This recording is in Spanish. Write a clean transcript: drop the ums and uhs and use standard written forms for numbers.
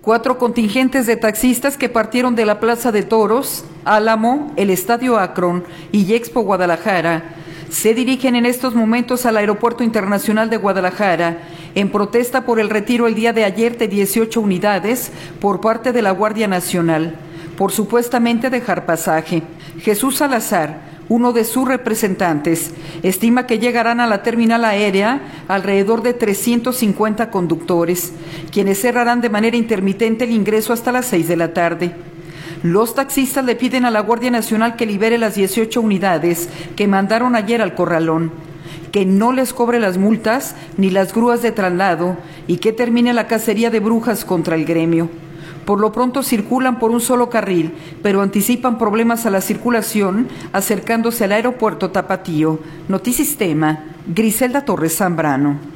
4 contingentes de taxistas que partieron de la Plaza de Toros, Álamo, el Estadio Akron y Expo Guadalajara se dirigen en estos momentos al Aeropuerto Internacional de Guadalajara en protesta por el retiro el día de ayer de 18 unidades por parte de la Guardia Nacional, por supuestamente dejar pasaje. Jesús Salazar, uno de sus representantes, estima que llegarán a la terminal aérea alrededor de 350 conductores, quienes cerrarán de manera intermitente el ingreso hasta las 6 de la tarde. Los taxistas le piden a la Guardia Nacional que libere las 18 unidades que mandaron ayer al corralón, que no les cobre las multas ni las grúas de traslado y que termine la cacería de brujas contra el gremio. Por lo pronto circulan por un solo carril, pero anticipan problemas a la circulación acercándose al aeropuerto Tapatío. Notisistema, Griselda Torres Zambrano.